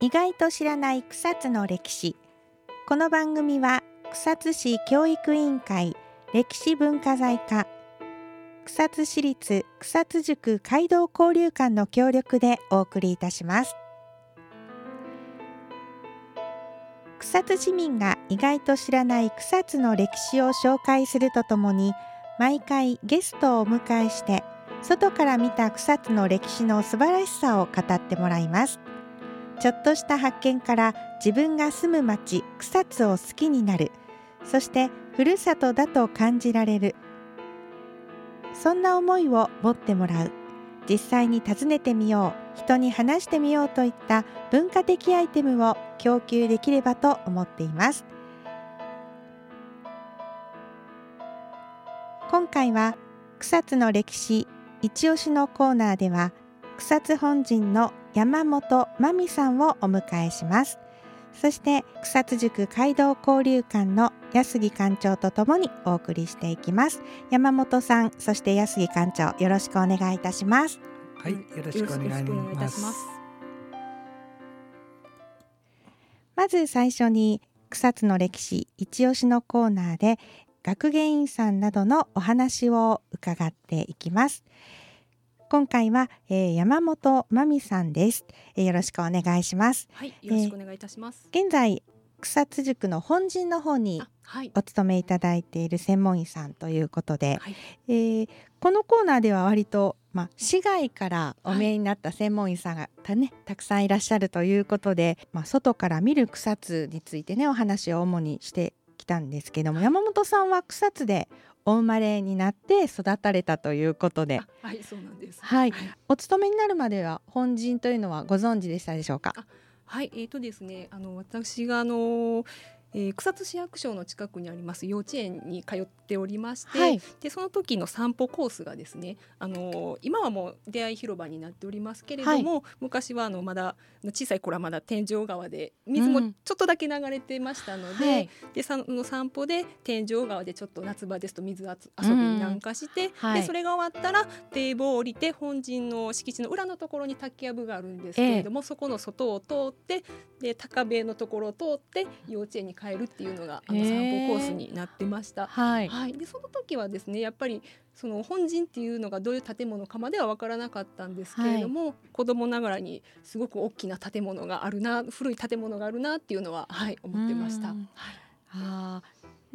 意外と知らない草津の歴史。この番組は草津市教育委員会歴史文化財課、草津市立草津塾街道交流館の協力でお送りいたします。草津市民が意外と知らない草津の歴史を紹介するとともに、毎回ゲストをお迎えして外から見た草津の歴史の素晴らしさを語ってもらいます。ちょっとした発見から自分が住む町草津を好きになる、そしてふるさとだと感じられる、そんな思いを持ってもらう、実際に訪ねてみよう、人に話してみようといった文化的アイテムを供給できればと思っています。今回は草津の歴史一押しのコーナーでは、草津本陣の山本真美さんをお迎えします。そして草津塾街道交流館の安木館長とともにお送りしていきます。山本さん、そして安木館長、よろしくお願いいたします。 はい、よろしくお願いいたします。 まず最初に草津の歴史一押しのコーナーで学芸員さんなどのお話を伺っていきます。今回は、山本真美さんです。よろしくお願いします。 はい、よろしくお願いいたします。 現在草津塾の本陣の方にお勤めいただいている専門医さんということで、はい、このコーナーでは割と、市外からお見えになった専門医さんが たくさんいらっしゃるということで、外から見る草津についてね、お話を主にしてきたんですけども、山本さんは草津でお生まれになって育たれたということで、 はい、そうなんです。 はい、お勤めになるまでは本陣というのはご存知でしたでしょうか？ はい、ですね、私が草津市役所の近くにあります幼稚園に通っておりまして、はい、でその時の散歩コースがですね、今はもう出会い広場になっておりますけれども、はい、昔はまだ小さい頃はまだ天井川で水もちょっとだけ流れてましたので、はい、でその散歩で天井川でちょっと夏場ですと水遊びなんかして、はい、でそれが終わったら堤防を降りて本陣の敷地の裏のところに竹やぶがあるんですけれども、そこの外を通ってで高塀のところを通って幼稚園に帰るっていうのが散歩コースになってました。はいはい、でその時はですね、やっぱりその本陣っていうのがどういう建物かまでは分からなかったんですけれども、はい、子供ながらにすごく大きな建物があるな、古い建物があるなっていうのは、はい、思ってました。はい、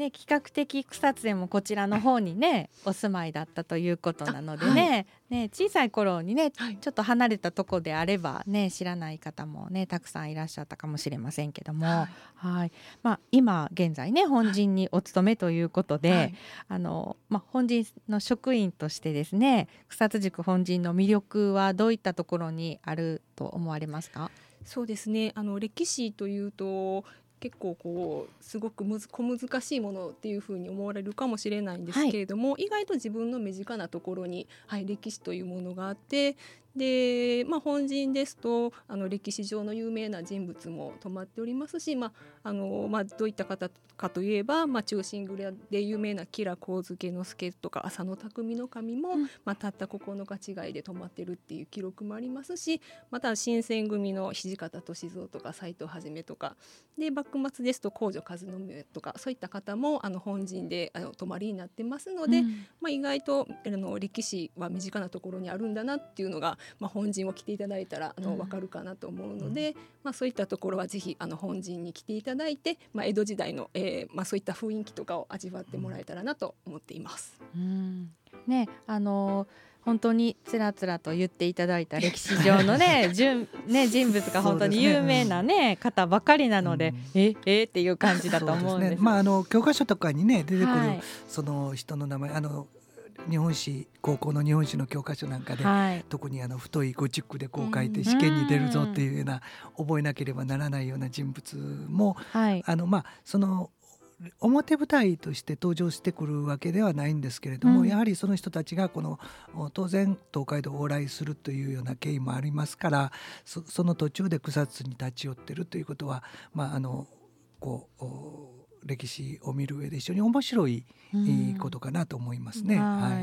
ね、比較的草津でもこちらの方にねお住まいだったということなのでね、小さい頃にね、ちょっと離れたとこであればね知らない方もねたくさんいらっしゃったかもしれませんけども、はい今現在ね本陣にお勤めということで、本陣の職員としてですね、草津塾本陣の魅力はどういったところにあると思われますか？ そうですね、歴史というと結構すごく小難しいものっていうふうに思われるかもしれないんですけれども、意外と自分の身近なところに、歴史というものがあって、で、本陣ですと歴史上の有名な人物も泊まっておりますし、どういった方かといえば、忠臣蔵で有名な吉良上野介とか浅野匠の神も、たった9日違いで泊まってるっていう記録もありますし、また新選組の土方歳三とか斎藤一とかで、幕末ですと北条和宗とかそういった方も本陣で泊まりになってますので、意外と歴史は身近なところにあるんだなっていうのが、本陣を来ていただいたら分かるかなと思うので、そういったところはぜひ本陣に来ていただいて、江戸時代の、そういった雰囲気とかを味わってもらえたらなと思っています。 ね、本当につらつらと言っていただいた歴史上のね人物が本当に有名な、方ばかりなので、っていう感じだと思うんです。 教科書とかにね出てくる、その人の名前、日本史、高校の日本史の教科書なんかで、特に太いゴチックでこう書いて試験に出るぞっていうような、覚えなければならないような人物も、その表舞台として登場してくるわけではないんですけれども、やはりその人たちが当然東海道を往来するというような経緯もありますから、その途中で草津に立ち寄ってるということは、歴史を見る上で非常に面白いことかなと思いますね。 あ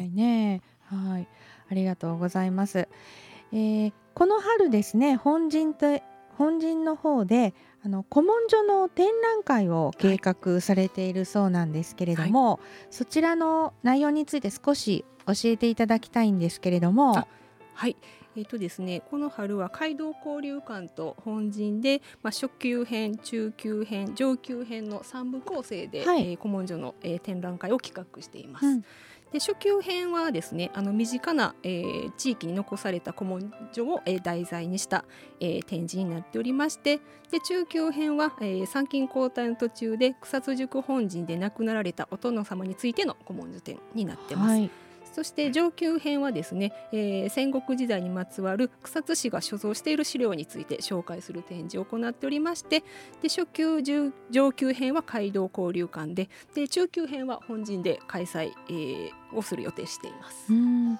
りがとうございます。この春ですね、本陣本陣の方で古文書の展覧会を計画されているそうなんですけれども、そちらの内容について少し教えていただきたいんですけれども。 はい、ですね、この春は街道交流館と本陣で、初級編、中級編、上級編の3部構成で、古文書の、展覧会を企画しています。で初級編はですね、身近な、地域に残された古文書を、題材にした、展示になっておりまして、で中級編は、参勤交代の途中で草津宿本陣で亡くなられたお殿様についての古文書展になってます。そして上級編はですね、戦国時代にまつわる草津市が所蔵している資料について紹介する展示を行っておりまして、で初級上級編は街道交流館で、中級編は本陣で開催、をする予定しています。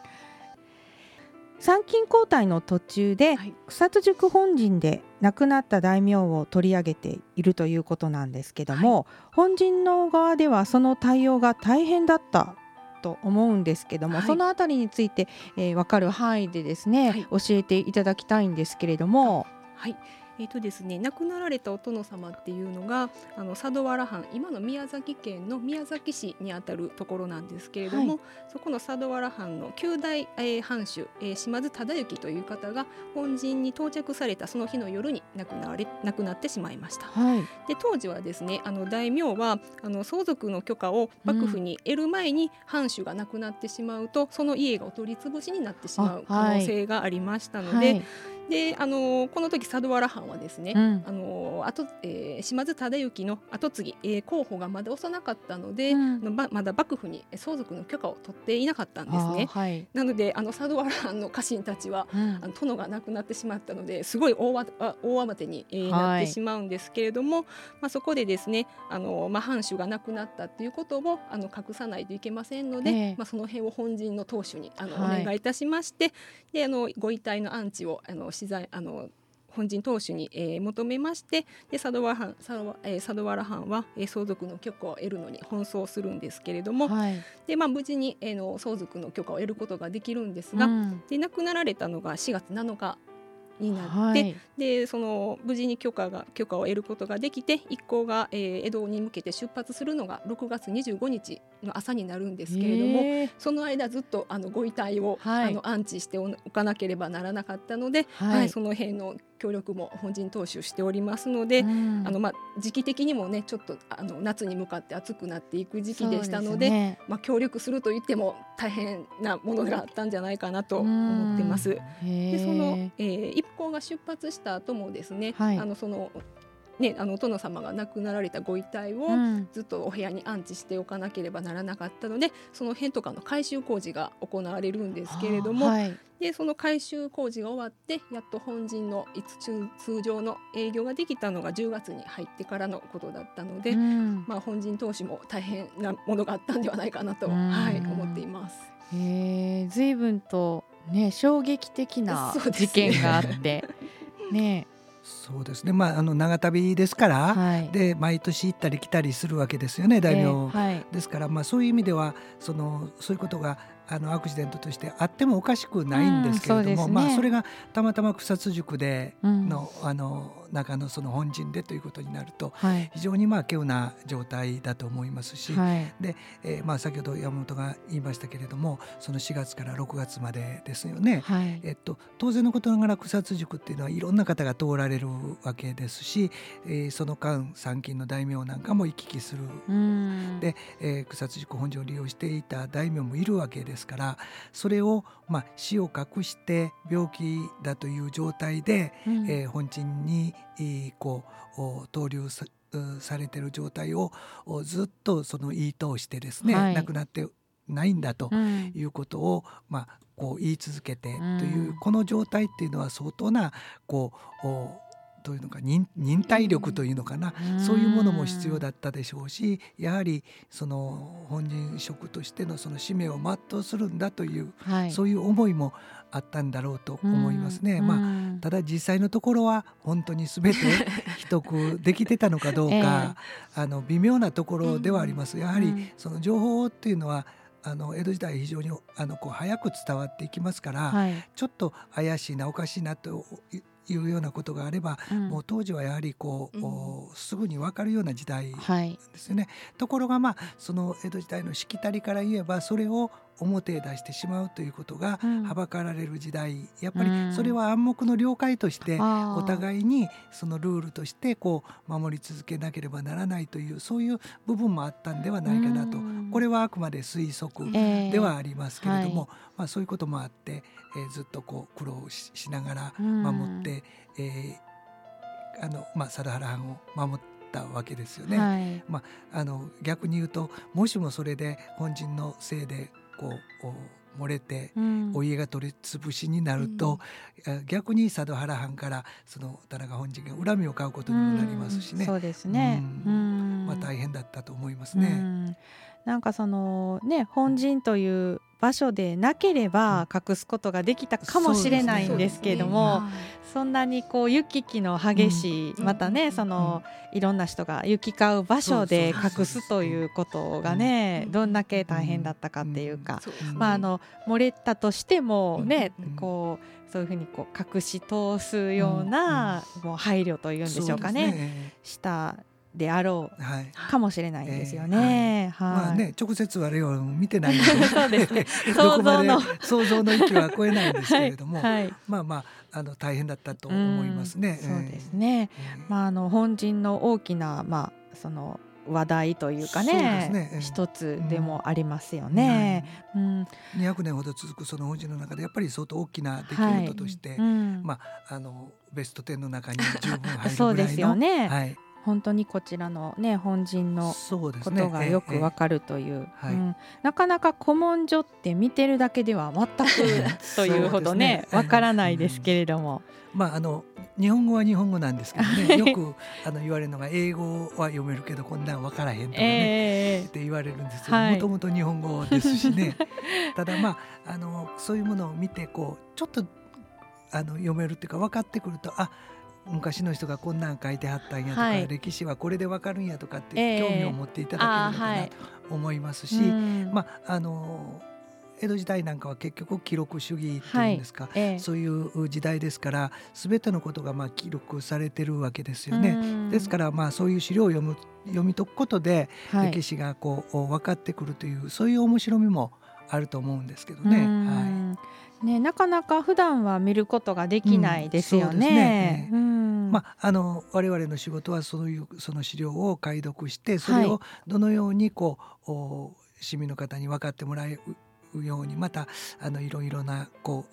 参勤交代の途中で、草津宿本陣で亡くなった大名を取り上げているということなんですけども、本陣の側ではその対応が大変だったと思うんですけども、そのあたりについて、分かる範囲でですね、教えていただきたいんですけれども。 ですね、亡くなられたお殿様っていうのが佐渡原藩、今の宮崎県の宮崎市にあたるところなんですけれども、そこの佐渡原藩の9代、藩主、島津忠之という方が本陣に到着されたその日の夜に亡くなってしまいました。で当時はですね、大名は相続の許可を幕府に得る前に藩主が亡くなってしまうと、その家がお取り潰しになってしまう可能性がありましたので、でこの時佐渡原藩はですね、島津忠之の後継ぎ、候補がまだ幼かったので、まだ幕府に相続の許可を取っていなかったんですね。なので佐渡原藩の家臣たちは、殿が亡くなってしまったのですごい大慌てに、なってしまうんですけれども、そこでですね藩主が亡くなったっていうことを隠さないといけませんので、その辺を本陣の当主にお願いいたしまして、でご遺体の安置を本陣当主に、求めまして、で佐渡原藩は、相続の許可を得るのに奔走するんですけれども、で無事に、相続の許可を得ることができるんですが、で亡くなられたのが4月7日になって、でその無事に許可を得ることができて、一行が、江戸に向けて出発するのが6月25日の朝になるんですけれども、その間ずっとご遺体を、安置しておかなければならなかったので、その辺の協力も本陣当主しておりますので、時期的にもねちょっと夏に向かって暑くなっていく時期でしたので、協力すると言っても大変なものがあったんじゃないかなと思ってます。でその、一行が出発した後もですね、お殿様が亡くなられたご遺体をずっとお部屋に安置しておかなければならなかったので、その辺とかの改修工事が行われるんですけれども、でその改修工事が終わってやっと本陣の通常の営業ができたのが10月に入ってからのことだったので、本陣当主も大変なものがあったんではないかなと、思っています。 随分と、衝撃的な事件があってそうですね、長旅ですから、で毎年行ったり来たりするわけですよね、大名、ですから、そういう意味ではそういうことがアクシデントとしてあってもおかしくないんですけれども、それがたまたま草津宿での、中のその本陣でということになると、非常に稀有な状態だと思いますし、で先ほど山本が言いましたけれども、その4月から6月までですよね。当然のことながら草津宿っていうのはいろんな方が通られるわけですし、その間参勤の大名なんかも行き来する、で、草津宿本陣を利用していた大名もいるわけですから、それを、死を隠して病気だという状態で、本陣に投留されている状態をずっと言い通してですね、亡くなってないんだということを、言い続けてという、この状態っていうのは相当などういうのか忍耐力というのかな、そういうものも必要だったでしょうし、やはりその本陣職としてのその使命を全うするんだという、そういう思いもあったんだろうと思いますね。ただ実際のところは本当に全て秘匿できてたのかどうか、微妙なところではあります。やはりその情報っていうのは江戸時代非常に早く伝わっていきますから、ちょっと怪しいなおかしいなというようなことがあれば、もう当時はやはりすぐに分かるような時代ですよね。ところがその江戸時代のしきたりから言えばそれを表へ出してしまうということがはばかられる時代、やっぱりそれは暗黙の了解としてお互いにそのルールとして守り続けなければならないという、そういう部分もあったんではないかなと。これはあくまで推測ではありますけれども、そういうこともあって、ずっと苦労しながら守って、佐渡原藩を守ったわけですよね。逆に言うと、もしもそれで本陣のせいで漏れてお家が取り潰しになると、逆に佐渡原藩からその田中本陣が恨みを買うことにもなりますしね。 そうですね。 大変だったと思いますね。 なんかそのね、本陣という場所でなければ隠すことができたかもしれないんですけれども、そんなに行き来の激しい、またねそのいろんな人が行き交う場所で隠すということがね、どんだけ大変だったかっていうか、漏れたとしてもね、そういうふうに隠し通すようなもう配慮というんでしょうかね、したであろうかもしれないですよね。 直接我々も見てないのでそうですね、 想像の域は超えないんですけれども、大変だったと思いますね。 そうですね。本陣の大きなその話題というかね、一つでもありますよね。 200年ほど続くその本陣の中でやっぱり相当大きな出来事として、ベスト10の中に十分入るぐらいのそうですよね。本当にこちらのね本陣のことがよくわかるという、なかなか古文書って見てるだけでは全くというほどねわからないですけれども、 日本語は日本語なんですけどね、よく言われるのが英語は読めるけどこんなんわからへんとかね、って言われるんですけど、もともと日本語ですしね。ただそういうものを見てちょっと読めるっていうか分かってくると、昔の人がこんなん書いてはったんやとか、歴史はこれでわかるんやとかって興味を持っていただけるのかなと思いますし、江戸時代なんかは結局記録主義っていうんですか、そういう時代ですから全てのことが記録されてるわけですよね。ですからそういう資料を読み解くことで歴史が分かってくるという、そういう面白みもあると思うんですけどね。 なかなか普段は見ることができないですよね。 我々の仕事はその資料を解読して、それをどのように市民の方に分かってもらえるように、またいろいろな方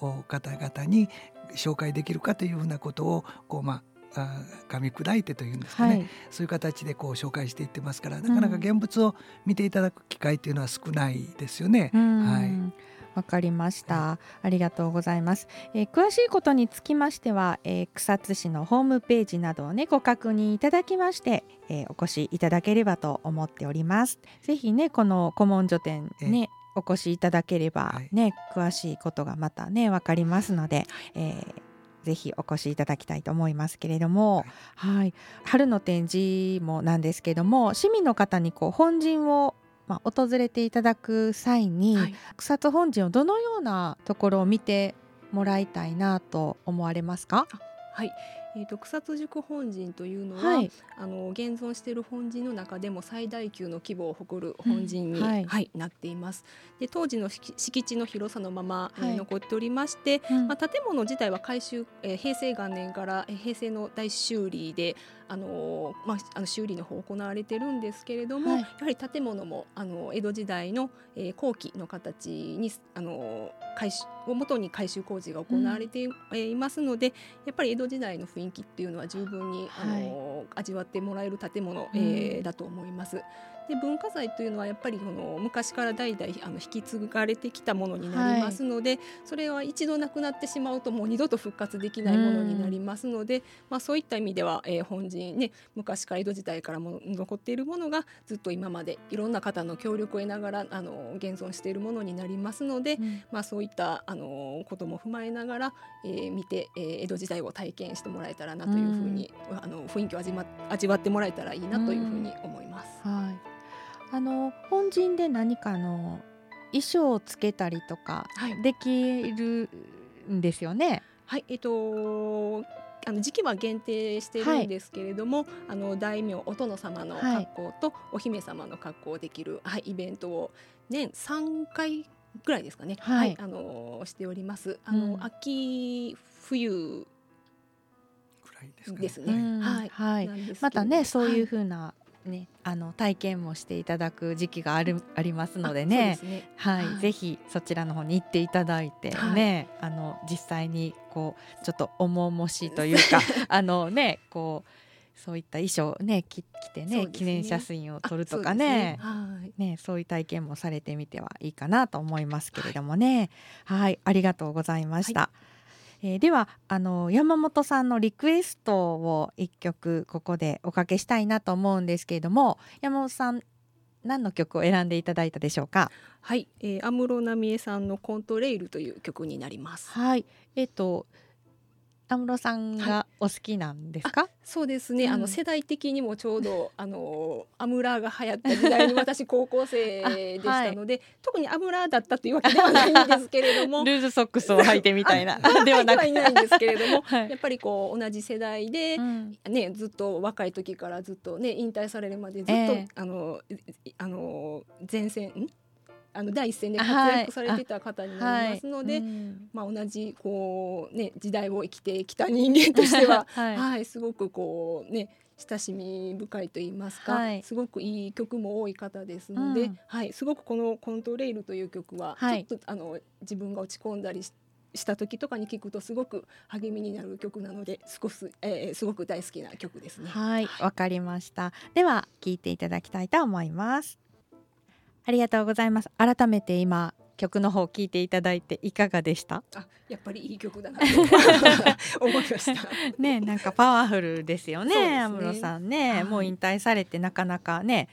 々に紹介できるかというふうなことを噛み砕いてというんですかね、そういう形で紹介していってますから、なかなか現物を見ていただく機会というのは少ないですよね。 わかりました、ありがとうございます。詳しいことにつきましては、草津市のホームページなどをねご確認いただきまして、お越しいただければと思っております。ぜひねこの古文書店ね、お越しいただければね、詳しいことがまたねわかりますので、ぜひお越しいただきたいと思いますけれども、春の展示もなんですけども、市民の方に本陣を訪れていただく際に、草津本陣をどのようなところを見てもらいたいなと思われますか？ 草津宿本陣というのは、現存している本陣の中でも最大級の規模を誇る本陣に、なっています。で当時の敷地の広さのまま、残っておりまして、建物自体は平成元年から平成の大修理で修理の方行われてるんですけれども、やはり建物も江戸時代の、後期の形にをもとに改修工事が行われていますので、やっぱり江戸時代の雰囲気っていうのは十分に味わってもらえる建物、だと思います。で文化財というのはやっぱり昔から代々引き継がれてきたものになりますので、それは一度なくなってしまうともう二度と復活できないものになりますので、そういった意味では、本陣ね、昔から江戸時代からも残っているものがずっと今までいろんな方の協力を得ながら現存しているものになりますので、そういったことも踏まえながら、見て、江戸時代を体験してもらえたらなというふうに、雰囲気を味わってもらえたらいいなというふうに思います。 本陣で何か衣装をつけたりとかできるんですよね。 時期は限定してるんですけれども、大名お殿様の格好とお姫様の格好できる、イベントを年3回ぐらいですかね、しております。秋冬ですね。 またねそういう風な体験もしていただく時期がありますのでね、ぜひそちらの方に行っていただいてね、実際にこうちょっと重々しいというかこうそういった衣装をね着てね記念写真を撮るとかね、そういう体験もされてみてはいいかなと思いますけれどもね。ありがとうございました。では山本さんのリクエストを一曲ここでおかけしたいなと思うんですけれども、山本さん何の曲を選んでいただいたでしょうか？ 安室奈美恵さんのコントレイルという曲になります。 安室さんがお好きなんですか？ そうですね、世代的にもちょうどアムラーが流行った時代に私高校生でしたので、特にアムラーだったというわけではないんですけれどもルーズソックスを履いてみたいなではないんですけれども、やっぱりこう同じ世代で、ずっと若い時からずっとね引退されるまでずっと、前線第一線で活躍されてた方になりますので、同じこう、時代を生きてきた人間としては、すごくこう、親しみ深いと言いますか、すごくいい曲も多い方ですので、すごくこのコントレイルという曲は、ちょっと自分が落ち込んだりした時とかに聴くとすごく励みになる曲なので、すごく大好きな曲ですね。 わかりました。では聴いていただきたいと思います。ありがとうございます。改めて今曲の方聴いていただいていかがでした？ やっぱりいい曲だなと思いましたなんかパワフルですよね。安室さんね、もう引退されてなかなかね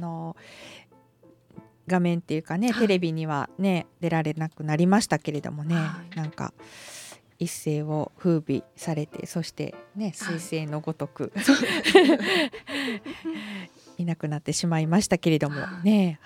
画面っていうかね、テレビにはね出られなくなりましたけれどもね、なんか一世を風靡されて、そしてね彗星のごとくいなくなってしまいましたけれどもね。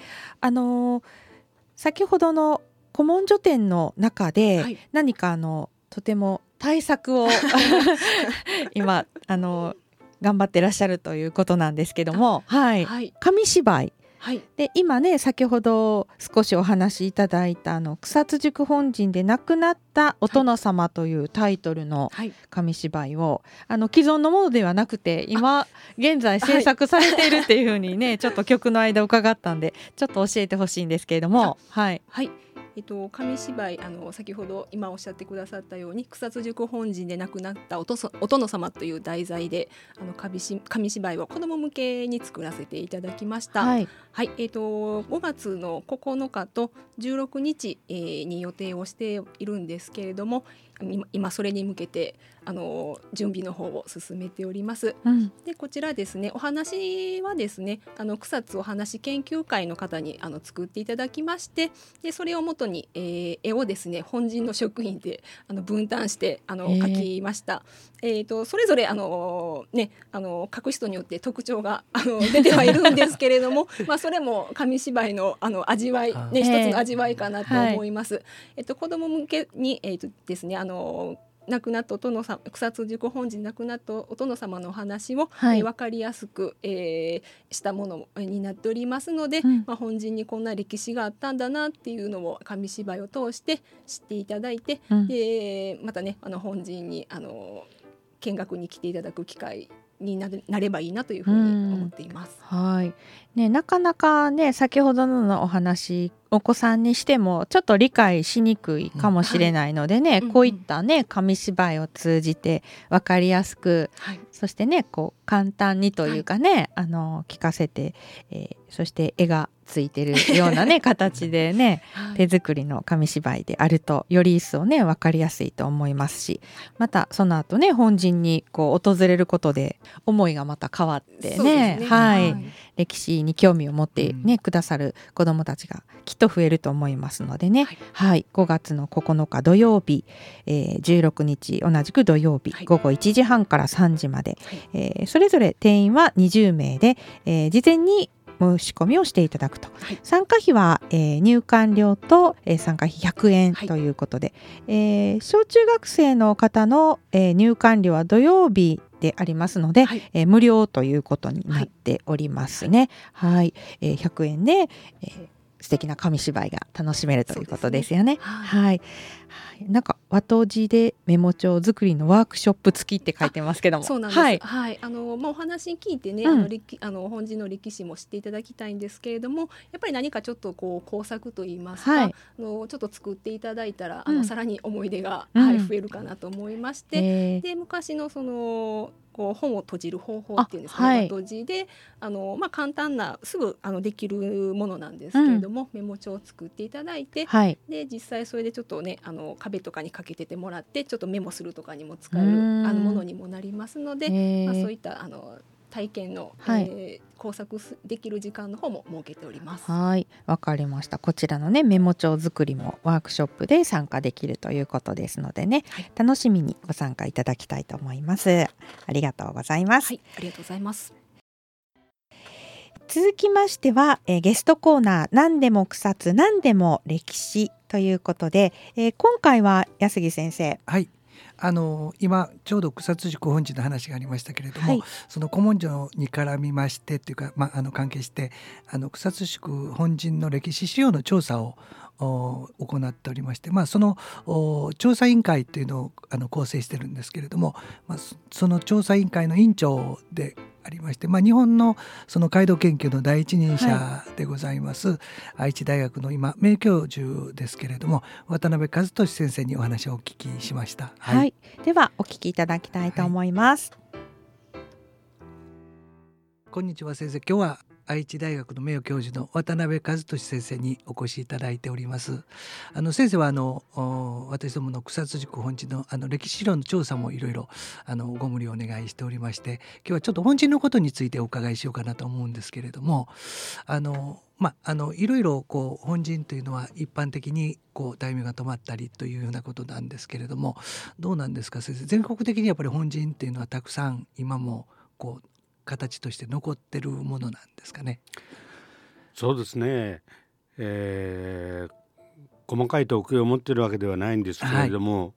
先ほどの古文書店の中で、何かとても対策を今頑張ってらっしゃるということなんですけども、紙芝居で今ね先ほど少しお話しいただいた草津塾本陣で亡くなったお殿様というタイトルの紙芝居を、既存のものではなくて今現在制作されているっていう風にね、ちょっと曲の間伺ったんでちょっと教えてほしいんですけれども。 紙芝居先ほど今おっしゃってくださったように草津塾本陣で亡くなったお殿様という題材で紙芝居を子ども向けに作らせていただきました。5月の9日と16日、に予定をしているんですけれども、今それに向けて準備の方を進めております。でこちらですね、お話はですね草津お話研究会の方に作っていただきまして、でそれをもとに、絵をですね本陣の職員で分担して描きました。それぞれ描く人によって特徴が出てはいるんですけれどもそれも紙芝居の味わい、一つの味わいかなと思います。子ども向けに、ですね亡くなったお殿様、草津塾本陣亡くなったお殿様のお話を、分かりやすく、したものになっておりますので、本陣にこんな歴史があったんだなっていうのを紙芝居を通して知っていただいて、でまたね本陣に見学に来ていただく機会になればいいなというふうに思っています。 なかなかね先ほどのお話お子さんにしてもちょっと理解しにくいかもしれないのでね、こういったね紙芝居を通じて分かりやすく、そしてねこう簡単にというかね、聞かせて、そして絵がついてるようなね形でね、手作りの紙芝居であるとより一層ね分かりやすいと思いますし、またその後ね本陣にこう訪れることで思いがまた変わってね、歴史に興味を持ってくださる子どもたちがきっと増えると思いますのでね、5月の9日土曜日、16日同じく土曜日、午後1時半から3時まで、それぞれ定員は20名で、事前に申し込みをしていただくと、参加費は、入館料と、参加費100円ということで、小中学生の方の、入館料は土曜日でありますので、無料ということになっておりますね。100円で、素敵な紙芝居が楽しめるということですよね。なんか和とじでメモ帳作りのワークショップ付きって書いてますけども、 そうなんです。お話聞いてね、本陣の歴史も知っていただきたいんですけれども、やっぱり何かちょっとこう工作といいますか、ちょっと作っていただいたらさらに思い出が、増えるかなと思いまして、で昔のそのこう本を閉じる方法っていうんですかね、閉じで簡単なすぐできるものなんですけれども、メモ帳を作っていただいて、で実際それでちょっとね壁とかにかけててもらってちょっとメモするとかにも使えるものにもなりますので、そういった体験の、工作できる時間の方も設けております。 わかりました。こちらのねメモ帳作りもワークショップで参加できるということですのでね、楽しみにご参加いただきたいと思います。ありがとうございます。 ありがとうございます。 続きましては、ゲストコーナー何でも草津何でも歴史ということで、今回は安木先生、 今ちょうど草津宿本陣の話がありましたけれども、その古文書に絡みましてというか、関係して草津宿本陣の歴史資料の調査を行っておりまして、その調査委員会というのを構成してるんですけれども、その調査委員会の委員長でありまして、日本のその街道研究の第一人者でございます、愛知大学の今名教授ですけれども渡辺和俊先生にお話をお聞きしました。 ではお聞きいただきたいと思います。 こんにちは先生。今日は愛知大学の名誉教授の渡辺和俊先生にお越しいただいております。先生は私どもの草津宿本陣の歴史資料の調査もいろいろご無理をお願いしておりまして、今日はちょっと本陣のことについてお伺いしようかなと思うんですけれども、いろいろこう本陣というのは一般的にこう大名が泊まったりというようなことなんですけれども、どうなんですか先生。全国的にやっぱり本陣っていうのはたくさん今もこう形として残ってるものなんですかね。 そうですね、細かい特徴を持っているわけではないんですけれども、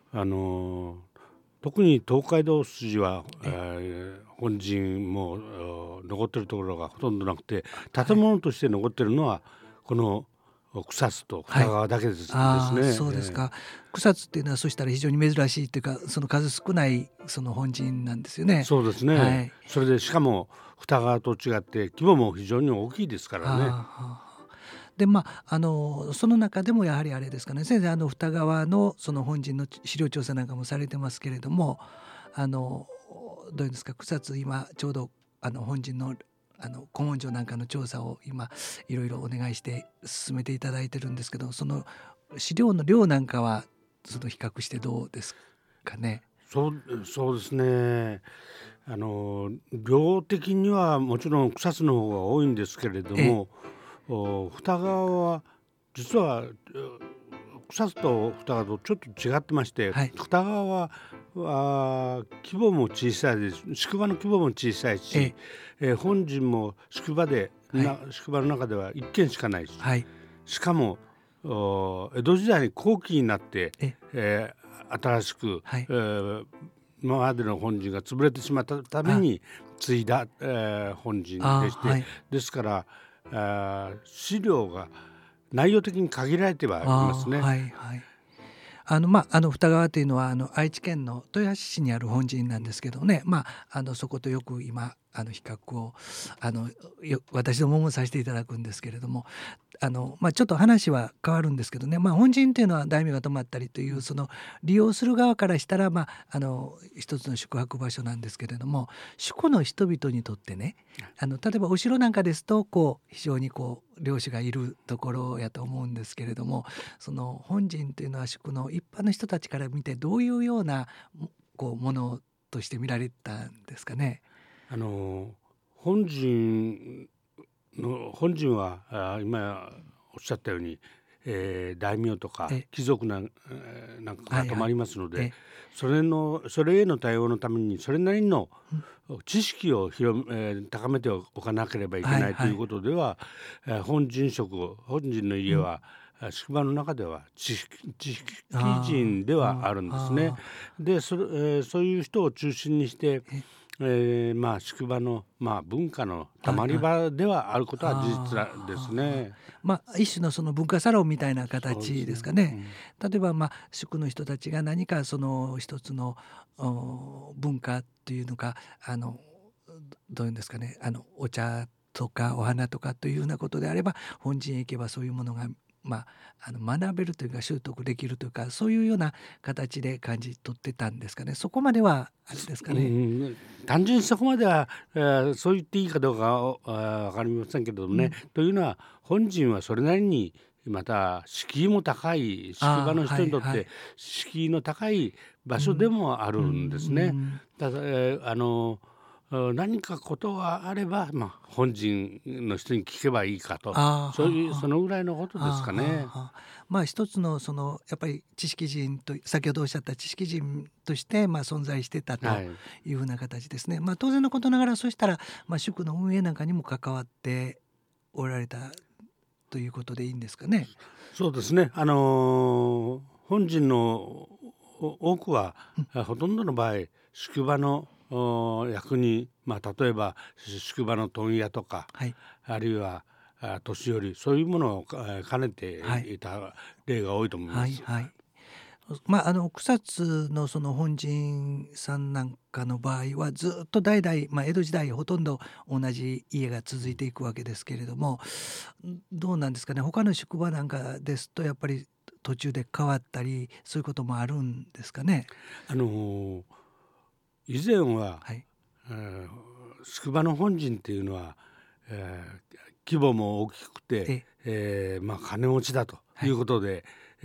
特に東海道筋は、本陣も残っているところがほとんどなくて、建物として残っているのはこの草津と二川だけですね。 そうですか。草津っていうのはそしたら非常に珍しいというか、その数少ないその本陣なんですよね。 そうですね、それでしかも二川と違って規模も非常に大きいですからね。 でその中でもやはりあれですかね先生、二川のその本陣の資料調査なんかもされてますけれども、どういうんですか、草津今ちょうど本陣の古文書なんかの調査を今いろいろお願いして進めていただいてるんですけど、その資料の量なんかはその比較してどうですかね。 そうですね、量的にはもちろん草津の方が多いんですけれども、二川は実は草津と二川とちょっと違ってまして、二川は規模も小さいです。宿場の規模も小さいし、本陣も宿場の中では1軒しかないし、しかも江戸時代に後期になって、新しく、今までの本陣が潰れてしまったために継いだ、本陣でして、ですから資料が内容的に限られてはありますね。 二川というのは愛知県の豊橋市にある本陣なんですけどね、そことよく今比較を私どももさせていただくんですけれども、ちょっと話は変わるんですけどね、本陣というのは大名が泊まったりというその利用する側からしたら、一つの宿泊場所なんですけれども、宿湖の人々にとってね、例えばお城なんかですと非常に領主がいるところやと思うんですけれども、その本陣というのは宿の一般の人たちから見てどういうようなものとして見られたんですかね。 本陣は今おっしゃったように、 大名とか貴族なんかが泊まりますので、それへの対応のためにそれなりの知識を高めておかなければいけないということでは、本人の家は、宿場の中では知識人ではあるんですね。でそういう人を中心にして、宿場の、文化のたまり場ではあることは事実ですね。 一種のその文化サロンみたいな形ですかね。例えば宿の人たちが何かその一つの文化っていうのかどういうんですかね、お茶とかお花とかというようなことであれば本陣へ行けばそういうものが学べるというか習得できるというか、そういうような形で感じ取ってたんですかね。そこまではあれですかね。 単純にそこまでは、そう言っていいかどうか分かりませんけれどもね、というのは本陣はそれなりにまた敷居も高い、宿場の人にとって敷居の高い場所でもあるんですね。ただ何かことがあれば、本陣の人に聞けばいいかと、そのぐらいのことですかね。 一つのやっぱり知識人と先ほどおっしゃった知識人として存在してたというふうな形ですね。当然のことながらそしたら、宿の運営なんかにも関わっておられたということでいいんですかね。 そうですね。本陣の多くは、ほとんどの場合宿場の役に、例えば宿場の問屋とか、あるいは年寄り、そういうものを兼ねていた例が多いと思います。 草津のその本陣さんなんかの場合はずっと代々、江戸時代ほとんど同じ家が続いていくわけですけれども、どうなんですかね。他の宿場なんかですとやっぱり途中で変わったりそういうこともあるんですかね。 以前は、宿場の本陣っていうのは、規模も大きくて、金持ちだということで、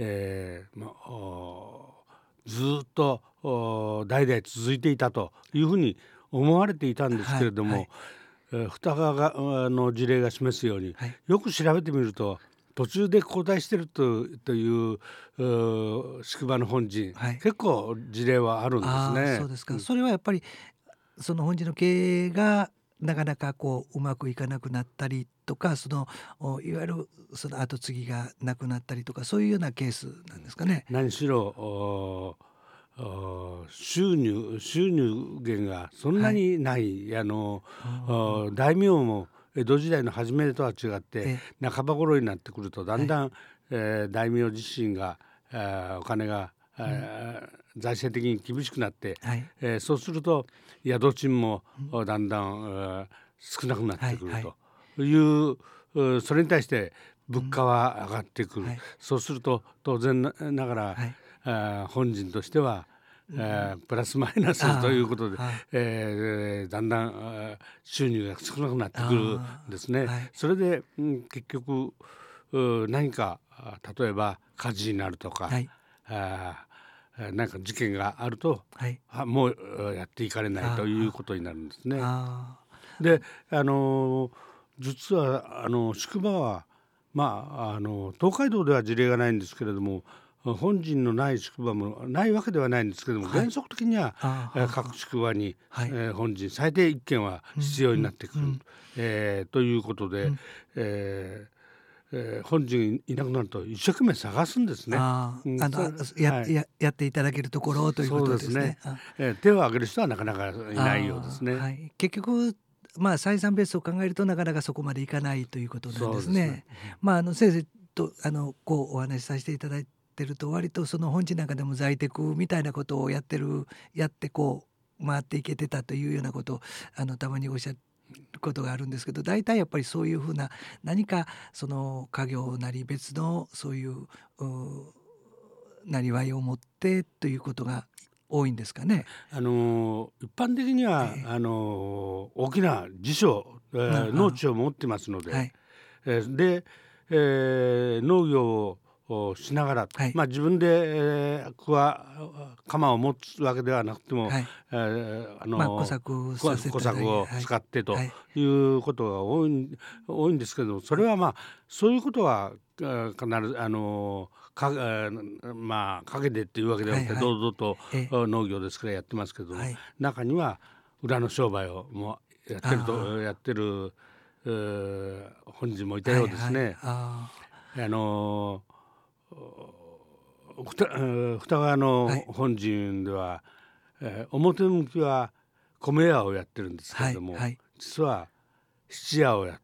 ずっと代々続いていたというふうに思われていたんですけれども、二川の事例が示すように、よく調べてみると途中で交代しているという宿場の本陣、結構事例はあるんですね。 そうですか。それはやっぱりその本陣の経営がなかなかうまくいかなくなったりとか、いわゆるその後継ぎがなくなったりとか、そういうようなケースなんですかね。 何しろ収入源がそんなにない、大名も江戸時代の初めとは違って、半ば頃になってくるとだんだん、大名自身がお金が、財政的に厳しくなって、そうすると宿賃もだんだん、少なくなってくるという、それに対して物価は上がってくる。そうすると当然ながら、本陣としてはプラスマイナスということで、だんだん収入が少なくなってくるんですね。それで、結局何か例えば火事になるとか、何か事件があると、もうやっていかれないということになるんですね。で実は宿場は、東海道では事例がないんですけれども、本陣のない宿場もないわけではないんですけれども、原則的には各宿場に、本陣最低1軒は必要になってくる、ということで、本陣いなくなると一生懸命探すんですね。 やっていただけるところということですね。 手を挙げる人はなかなかいないようですね。 結局採算ベースを考えるとなかなかそこまでいかないということなんですね。先生とお話しさせていただいてると、割とその本陣なんかでも在宅みたいなことをやって回っていけてたというようなことをたまにおっしゃることがあるんですけど、大体やっぱりそういうふうな何かその家業なり別のそういうなりわいを持ってということが多いんですかね。 一般的には、大きな辞書、農地を持ってますので、で、農業をしながら、 はい、 自分で、鎌を持つわけではなくても、 はい、工作させたり、 工作を使ってとはい、 いうことが多いんですけど、それはそういうことは必ず陰でっていうわけではなくて、 はいはい堂々とえ農業ですからやってますけども、 はい、 中には裏の商売をもうやってる本人もいたようですね。あの二川の本陣では、表向きは米屋をやってるんですけれども、実は質屋をやって、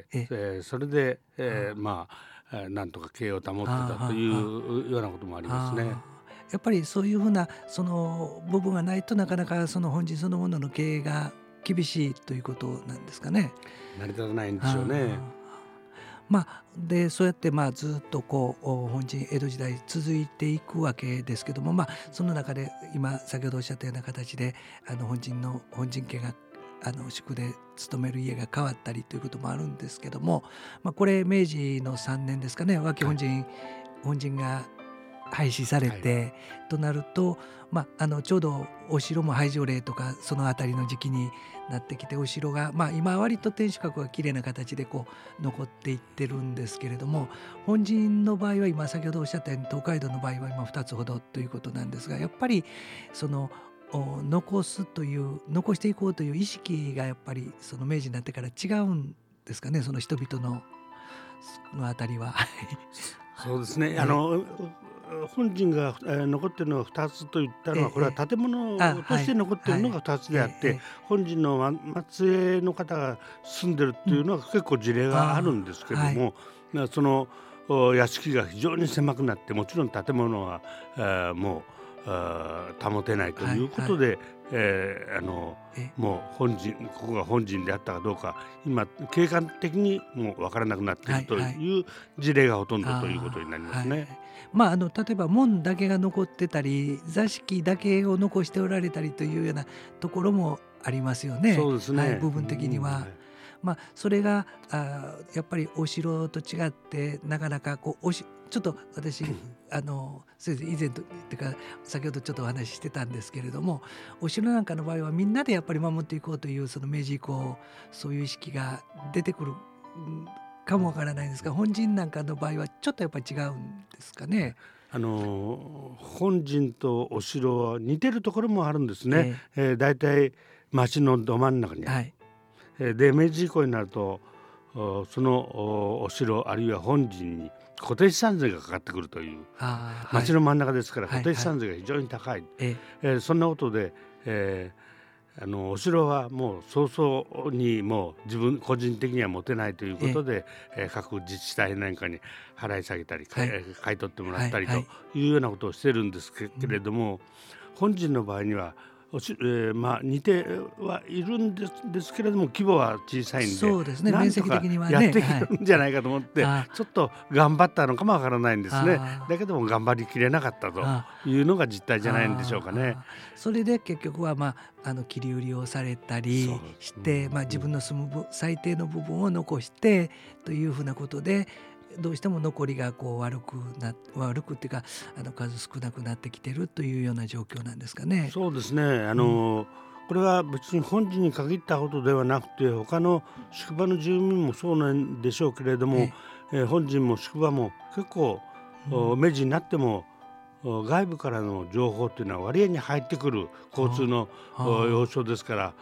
それで、なんとか経営を保ってたというようなこともありますね。 やっぱりそういうふうなその部分がないとなかなかその本陣そのものの経営が厳しいということなんですかね。 成り立たないんでしょうね。 でそうやってずっと本陣江戸時代続いていくわけですけども、その中で今先ほどおっしゃったような形で本陣家が宿で勤める家が変わったりということもあるんですけども、これ明治の3年ですかね、脇本陣が廃止されて、となると、ちょうどお城も廃城令とかそのあたりの時期になってきて、お城が、今割と天守閣が綺麗な形で残っていってるんですけれども、本陣の場合は今先ほどおっしゃったように東海道の場合は今2つほどということなんですが、やっぱりその残していこうという意識がやっぱりその明治になってから違うんですかね、その人々のあたりは。 そうですね、本陣が残っているのが2つといったのは、これは建物として残っているのが2つであって、本陣の末裔の方が住んでるっていうのは結構事例があるんですけども、その屋敷が非常に狭くなって、もちろん建物はもう保てないということで、もうここが本陣であったかどうか今景観的にもう分からなくなっているという事例がほとんどということになりますね。 例えば門だけが残ってたり座敷だけを残しておられたりというようなところもありますよね。 そうですね、 部分的には。それがやっぱりお城と違ってなかなかちょっと私先生以前というか先ほどちょっとお話ししてたんですけれども、お城なんかの場合はみんなでやっぱり守っていこうというその明治以降そういう意識が出てくるかもわからないんですが、本陣なんかの場合はちょっとやっぱり違うんですかね。 本陣とお城は似てるところもあるんですね。だいたい町のど真ん中にある。で明治以降になるとそのお城あるいは本陣に固定資産税がかかってくるという、町の真ん中ですから固定資産税が非常に高い。そんなことで、お城はもう早々にもう自分個人的には持てないということで、各自治体なんかに払い下げたり、買い取ってもらったりというようなことをしてるんですけれども、本陣の場合には似てはいるんですけれども規模は小さいんで、 そうですね、面積的にはねやっていけるんじゃないかと思って、ちょっと頑張ったのかもわからないんですね。だけども頑張りきれなかったというのが実態じゃないんでしょうかね。 それで結局は切り売りをされたりして、自分の住む最低の部分を残してというふうなことでどうしても残りが悪くっていうか数少なくなってきてるというような状況なんですかね。 そうですね、これは別に本陣に限ったことではなくて他の宿場の住民もそうなんでしょうけれども、本陣も宿場も結構、明治になっても外部からの情報というのは割合に入ってくる交通の要衝ですから、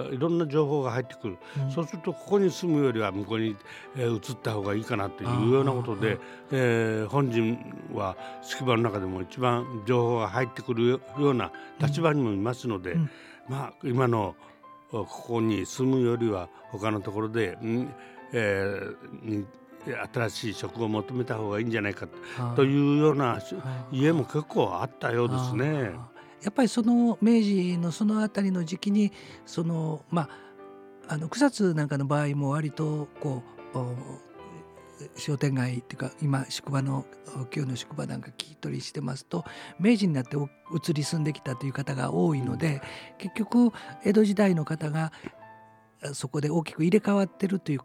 いろんな情報が入ってくる、そうするとここに住むよりは向こうに移った方がいいかなというようなことで、本陣は宿場の中でも一番情報が入ってくるような立場にもいますので、今のここに住むよりは他のところで、新しい職を求めた方がいいんじゃないかというような家も結構あったようですね。 やっぱりその明治のそのあたりの時期に草津なんかの場合も割と商店街っていうか今宿場の旧の宿場なんか聞き取りしてますと明治になって移り住んできたという方が多いので、結局江戸時代の方がそこで大きく入れ替わってるというか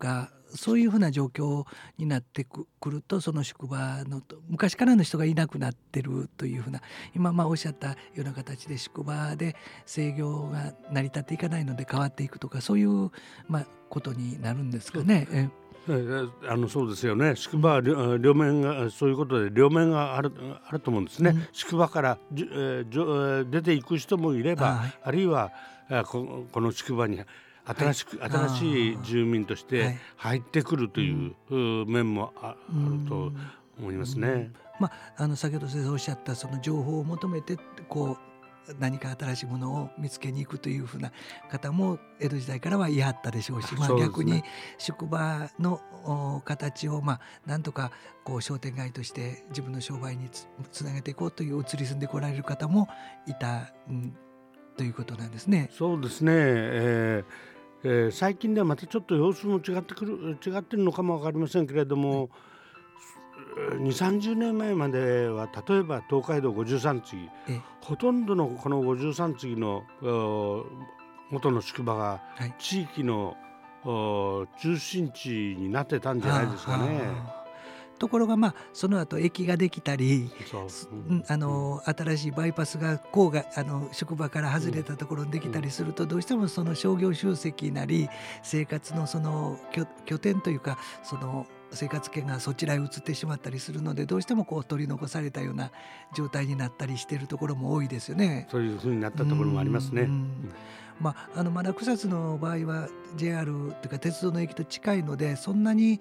そういうふうな状況になってくると、その宿場の昔からの人がいなくなってるというふうな、今おっしゃったような形で宿場で制御が成り立っていかないので変わっていくとか、そういうことになるんですかね。 そうですよね。宿場は両面が、そういうことで両面があると思うんですね。宿場から出ていく人もいれば、あるいはこの宿場に新しい住民として入ってくるという面もあると思いますね。 先ほど先生おっしゃったその情報を求めて何か新しいものを見つけに行くというふうな方も江戸時代からはいはったでしょうし、逆に宿場の形をなんとか商店街として自分の商売につなげていこうという移り住んでこられる方もいた、ということなんですね。 そうですね。最近ではまたちょっと様子も違ってるのかも分かりませんけれども、2、30年前までは例えば東海道53次、ほとんどのこの53次の元の宿場が地域の中心地になってたんじゃないですかね。 ところがその後駅ができたり、新しいバイパスが宿場から外れたところにできたりすると、どうしてもその商業集積なり生活のその拠点というか、その生活圏がそちらへ移ってしまったりするので、どうしても取り残されたような状態になったりしているところも多いですよね。 そういうふうになったところもありますね。 まだ草津の場合は JR というか鉄道の駅と近いので、そんなに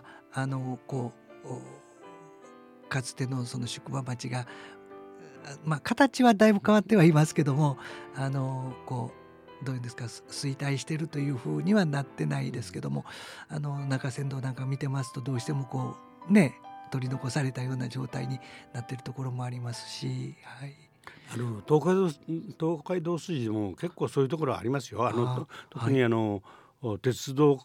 かつてのその宿場町が、形はだいぶ変わってはいますけども、どういうんですか、衰退しているというふうにはなってないですけども、中山道なんか見てますと、どうしても取り残されたような状態になっているところもありますし、 東海道筋も結構そういうところありますよ。特に鉄道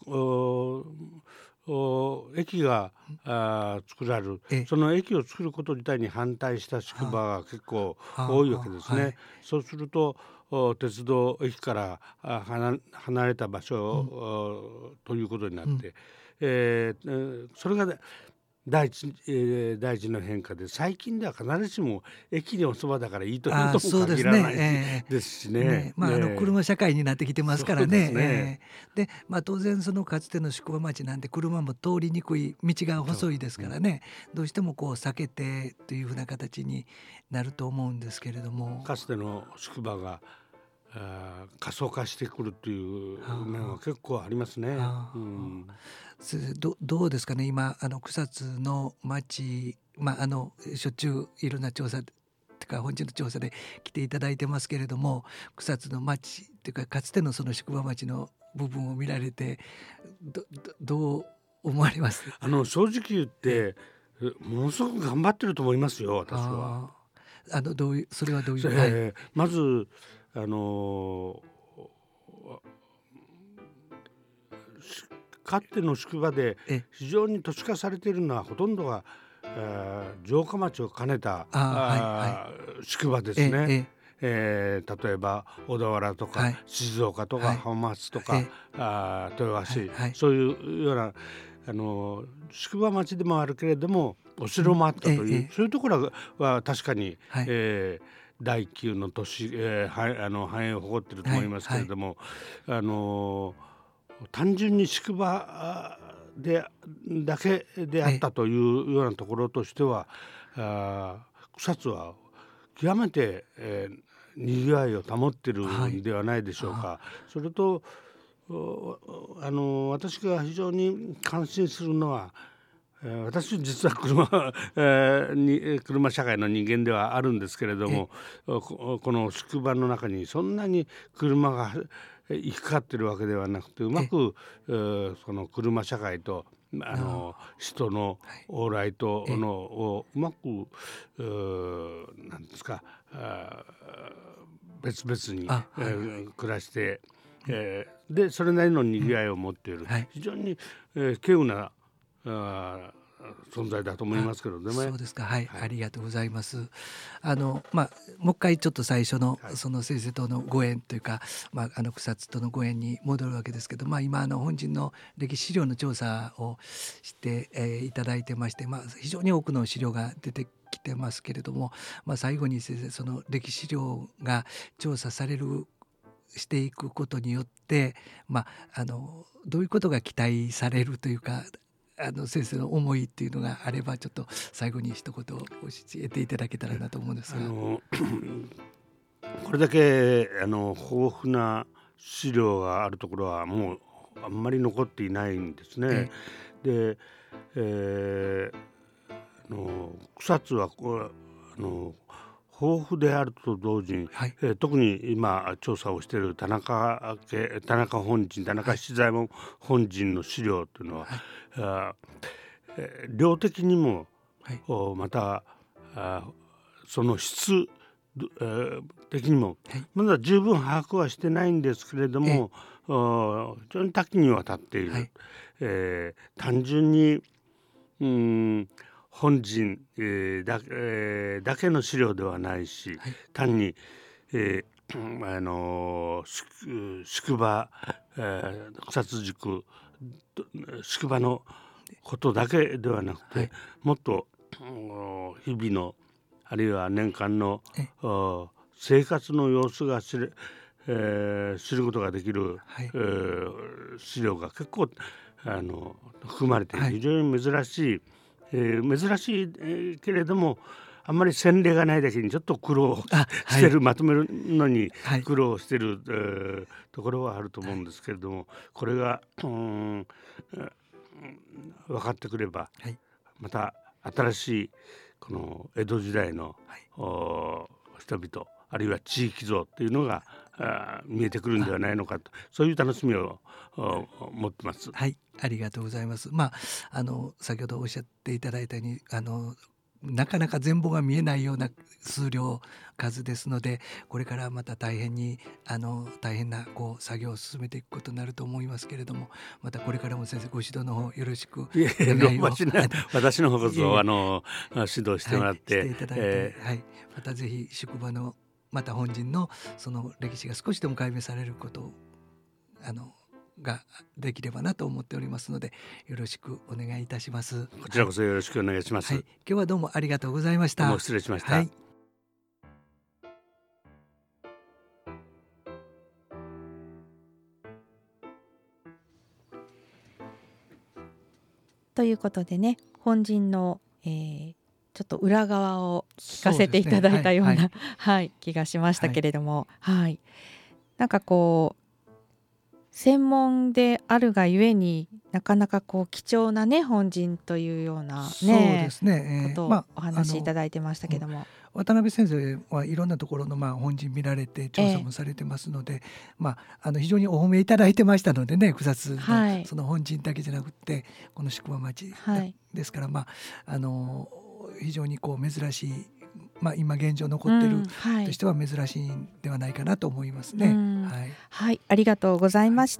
駅が作られる、その駅を作ること自体に反対した宿場が結構多いわけですね。そうすると鉄道駅から離れた場所、ということになって、それが第一の変化で、最近では必ずしも駅におそばだからいいというとも限らないですしね。 車社会になってきてますからね。で当然そのかつての宿場町なんて車も通りにくい、道が細いですからね、どうしても避けてというふうな形になると思うんですけれども、 かつての宿場が過疎化してくるという面は結構ありますね。 どうですかね、今草津の町、しょっちゅういろんな調査とか本地の調査で来ていただいてますけれども、草津の町というかかつてのその宿場町の部分を見られてどう思われます？ 正直言ってものすごく頑張ってると思いますよ、私は。 それはどういう、 まずかつての宿場で非常に都市化されているのは、ほとんどが城下町を兼ねた宿場ですね。例えば小田原とか、静岡とか、浜松とか、豊橋、そういうような宿場町でもあるけれども、お城もあったという、そういうところは確かに、第9の都市、繁栄を誇っていると思いますけれども、単純に宿場だけであったというようなところとしては、草津は極めて、にぎわいを保っているんではないでしょうか。それと私が非常に感心するのは、私実は車社会の人間ではあるんですけれども、この宿場の中にそんなに車が行き交ってるわけではなくて、うまくその車社会と人の往来とのをうまくなんですか、別々に暮らして、でそれなりのにぎわいを持っている、非常に稀有な存在だと思いますけどね。 そうですか、はい、ありがとうございます。もう一回ちょっと最初のその先生とのご縁というか、草津とのご縁に戻るわけですけど、今本陣の歴史資料の調査をして、いただいてまして、非常に多くの資料が出てきてますけれども、最後に先生、その歴史資料が調査されるしていくことによって、どういうことが期待されるというか、先生の思いっていうのがあれば、ちょっと最後に一言教えていただけたらなと思うんですが、 これだけ豊富な資料があるところはもうあんまり残っていないんですね。で、草津は豊富であると同時に、特に今調査をしている田中本陣、田中七左衛門本陣の資料というのは、量的にも、またその質的にも、まだ十分把握はしてないんですけれども、非常に多岐にわたっている、単純に本陣、だけの資料ではないし、単に、宿場、草津宿宿場のことだけではなくて、もっと日々のあるいは年間の生活の様子が知ることができる、資料が結構含まれている、非常に珍しいけれども、あんまり先例がないだけにちょっと苦労してる、まとめるのに苦労してる、ところはあると思うんですけれども、これが分かってくれば、また新しいこの江戸時代の、人々あるいは地域像というのが見えてくるんではないのかと、そういう楽しみを持ってます。 はい、ありがとうございます。先ほどおっしゃっていただいたように、なかなか全貌が見えないような数量数ですので、これからまた大変な作業を進めていくことになると思いますけれども、またこれからも先生ご指導の方よろしくお願いを私の方こそ指導してもらっていただいて、またぜひ宿場のまた本陣のその歴史が少しでも解明されることができればなと思っておりますので、よろしくお願いいたします。 こちらこそよろしくお願いします。 今日はどうもありがとうございました。 どうも失礼しました。 ということでね、本陣の、ちょっと裏側を聞かせていただいたような、気がしましたけれども、なんか専門であるがゆえになかなか貴重なね本陣というようなことをお話しいただいてましたけども、 渡辺先生はいろんなところの本陣見られて調査もされてますので、非常にお褒めいただいてましたのでね、草津のその本陣だけじゃなくてこの宿場町ですから、非常に珍しい、今現状残ってるとしては珍しいんではないかなと思いますね。 ありがとうございました。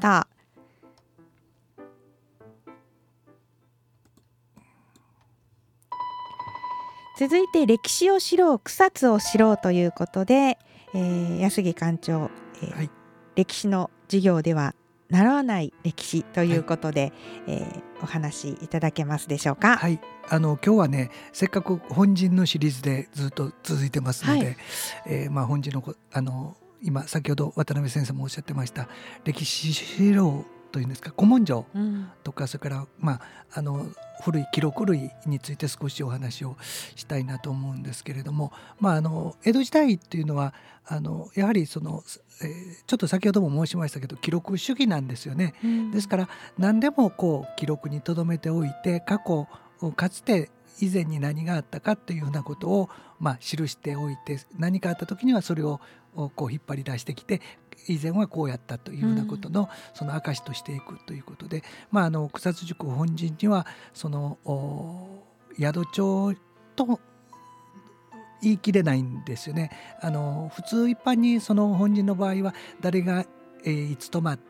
続いて歴史を知ろう、草津を知ろうということで、安木館長、歴史の授業では習わない歴史ということで、お話いただけますでしょうか。 今日はね、せっかく本陣のシリーズでずっと続いてますので、本陣の今先ほど渡辺先生もおっしゃってました歴史資料というんですか、古文書とか、それから古い記録類について少しお話をしたいなと思うんですけれども、江戸時代っていうのはやはりちょっと先ほども申しましたけど記録主義なんですよね。ですから何でも記録に留めておいて、過去かつて以前に何があったかというようなことを記しておいて、何かあった時にはそれを引っ張り出してきて、以前はこうやったというようなことのその証としていくということで、草津宿本陣にはその宿帳と言い切れないんですよね。普通一般にその本陣の場合は誰がいつ泊まって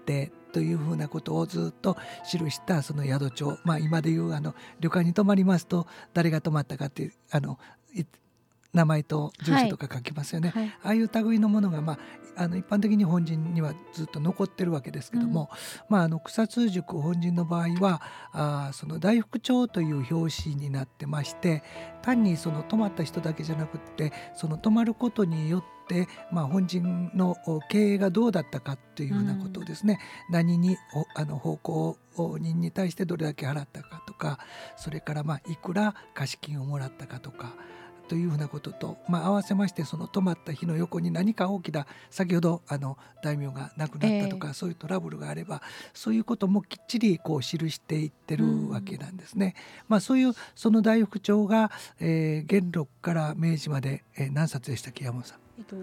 というふうなことをずっと記したその宿帳、今でいう旅館に泊まりますと誰が泊まったかっていう名前と住所とか書きますよね、ああいう類のものが、一般的に本陣にはずっと残ってるわけですけども、草津塾本陣の場合はその大福帳という表紙になってまして、単にその泊まった人だけじゃなくってその泊まることによって本陣の経営がどうだったかというふうなことをですね、何に奉公人に対してどれだけ払ったかとか、それからいくら貸金をもらったかとかというふうなことと、合わせまして、その泊まった日の横に何か大きな、先ほど大名が亡くなったとか、そういうトラブルがあればそういうこともきっちり記していってるわけなんですね。そういうその大福帳が、元禄から明治まで、何冊でしたっけ、山本さん。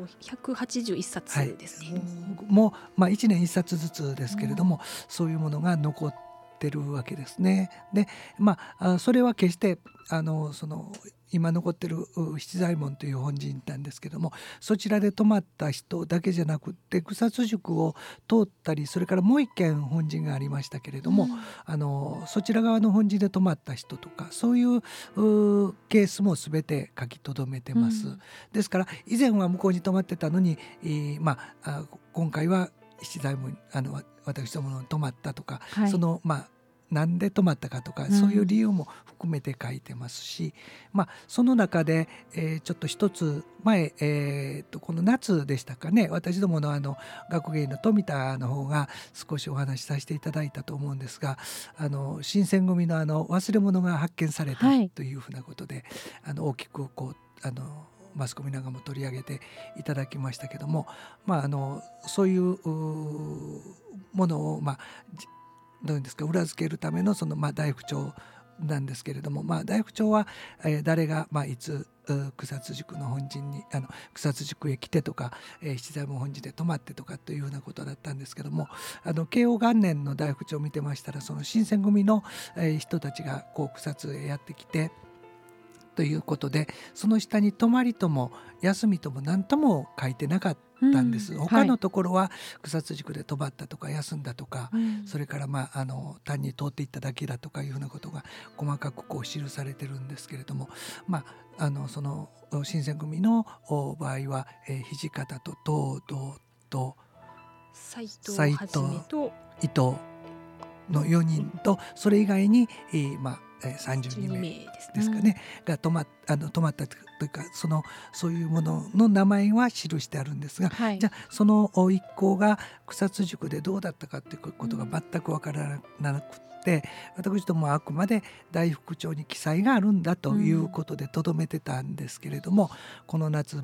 181冊ですね、 もう、1年1冊ずつですけれども、そういうものが残ってるわけですね。で、それは決してその今残ってる七左衛門という本陣なんですけども、そちらで泊まった人だけじゃなくって草津宿を通ったり、それからもう一軒本陣がありましたけれども、そちら側の本陣で泊まった人とか、そういうケースも全て書き留めてます、ですから以前は向こうに泊まってたのに、今回は七左衛門私どもの泊まったとか、そのなんで泊まったかとか、そういう理由も含めて書いてますし、その中で、ちょっと一つ前、この夏でしたかね、私どもの学芸員の富田の方が少しお話しさせていただいたと思うんですが、新選組の忘れ物が発見されたというふうなことで、大きくマスコミなんかも取り上げていただきましたけども、そういうものをどういうんですか、裏付けるためのその大福帳なんですけれども、大福帳は、誰がいつ草津宿の本陣に草津宿へ来てとか、七左衛門本陣で泊まってとかというようなことだったんですけども、慶応元年の大福帳を見てましたら、その新選組の、人たちが草津へやってきてということで、その下に泊まりとも休みとも何とも書いてなかったんです、他のところは草津宿で泊まったとか休んだとか、それから単に通っていっただけだとかいうふうなことが細かく記されてるんですけれども、その新選組の場合は、土方と東堂と斎藤と伊藤の4人と、それ以外に、32名ですかね、が泊まったというか、そういうものの名前は記してあるんですが、じゃあその一行が草津宿でどうだったかということが全く分からなくて、私どもはあくまで大福帳に記載があるんだということでとどめてたんですけれども、この夏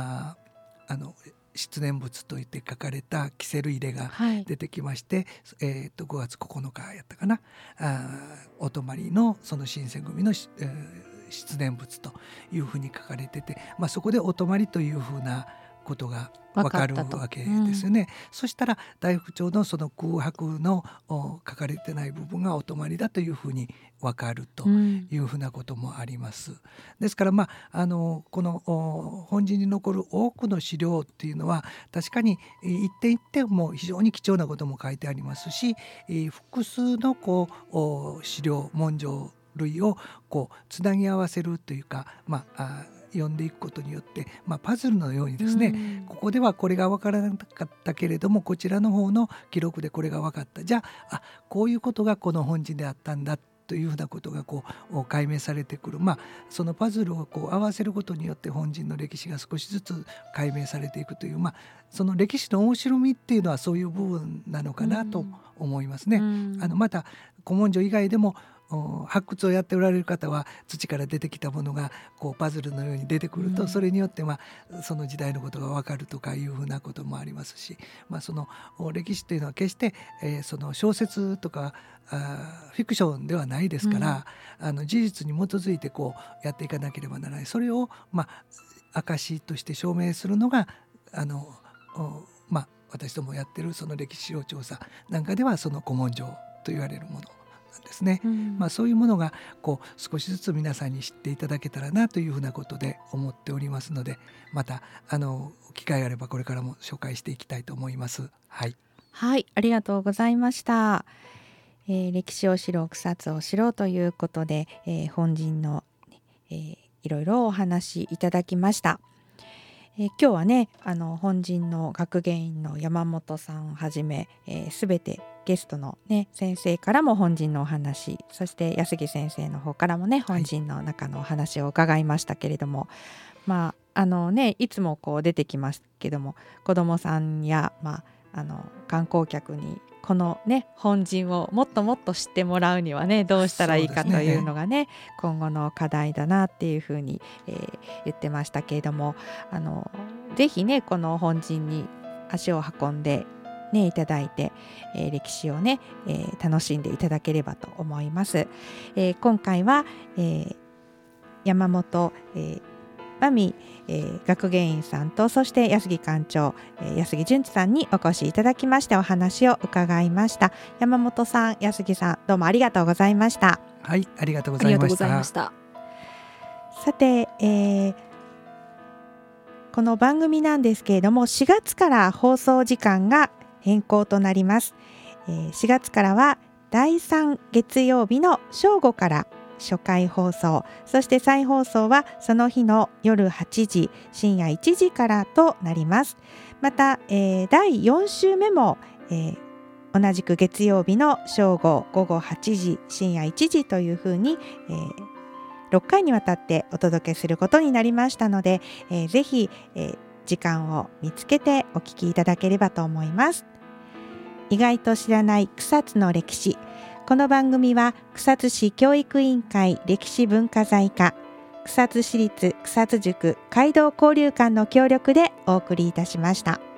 出念仏といって書かれたキセル入れが出てきまして、5月9日やったかな、お泊まりのその新選組の、出念仏というふうに書かれてて、そこでお泊まりというふうなことが分かるわけですよね。そしたら大福帳のその空白の書かれてない部分がお泊まりだというふうに分かるというふうなこともあります。ですからこの本陣に残る多くの資料っていうのは確かに一点一点も非常に貴重なことも書いてありますし、複数の資料文書類をつなぎ合わせるというか、読んでいくことによって、パズルのようにですね、ここではこれが分からなかったけれどもこちらの方の記録でこれが分かった、じゃあこういうことがこの本陣であったんだというふうなことが解明されてくる、そのパズルを合わせることによって本陣の歴史が少しずつ解明されていくという、その歴史の面白みっていうのはそういう部分なのかなと思いますね。また古文書以外でも発掘をやっておられる方は土から出てきたものがパズルのように出てくると、それによってその時代のことが分かるとかいうふうなこともありますし、その歴史というのは決して、その小説とかフィクションではないですから、事実に基づいてやっていかなければならない。それを証として証明するのが私どもやってるその歴史資料調査なんかではその古文書と言われるものですね。そういうものが少しずつ皆さんに知っていただけたらなというふうなことで思っておりますので、また機会があればこれからも紹介していきたいと思います。 はい、ありがとうございました。歴史を知ろう、草津を知ろうということで、本陣の、いろいろお話いただきました。今日はね、本陣の学芸員の山本さんはじめ、すべてゲストの、ね、先生からも本陣のお話、そして安木先生の方からもね、本陣の中のお話を伺いましたけれども、まあいつもこう出てきますけども、子どもさんや、観光客にこのね本陣をもっともっと知ってもらうにはね、どうしたらいいかというのがね、今後の課題だなっていうふうに、言ってましたけれども、ぜひねこの本陣に足を運んでねいただいて、歴史をね、楽しんでいただければと思います。今回は、山本、真美、学芸員さんと、そして安木館長、安木淳一さんにお越しいただきましてお話を伺いました。山本さん、安木さん、どうもありがとうございました。 はい、ありがとうございました。 さて、この番組なんですけれども、4月から放送時間が変更となります。4月からは第3月曜日の正午から初回放送、そして再放送はその日の夜8時、深夜1時からとなります。また、第4週目も、同じく月曜日の正午、午後8時、深夜1時というふうに、6回にわたってお届けすることになりましたので、ぜひ、時間を見つけてお聞きいただければと思います。意外と知らない草津の歴史。この番組は草津市教育委員会歴史文化財課、草津市立草津塾街道交流館の協力でお送りいたしました。